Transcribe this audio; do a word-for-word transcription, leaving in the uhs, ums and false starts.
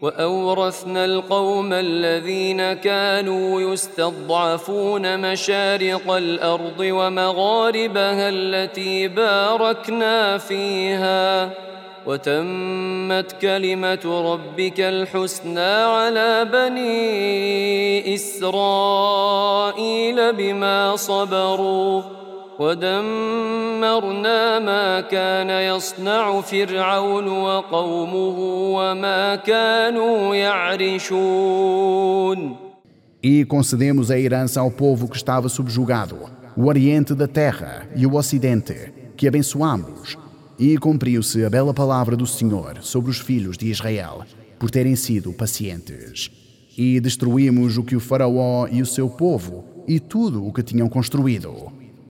وأورثنا القوم الذين كانوا يستضعفون مشارق الأرض ومغاربها التي باركنا فيها وتمت كلمة ربك الحسنى على بني إسرائيل بما صبروا ودمرنا ما كان يصنع فرعون وقومه وما كانوا يعرشون. E concedemos a herança ao povo que estava subjugado, o oriente da terra e o ocidente, que abençoamos. E cumpriu-se a bela palavra do Senhor sobre os filhos de Israel, por terem sido pacientes. E destruímos o que o faraó e o seu povo e tudo o que tinham construído.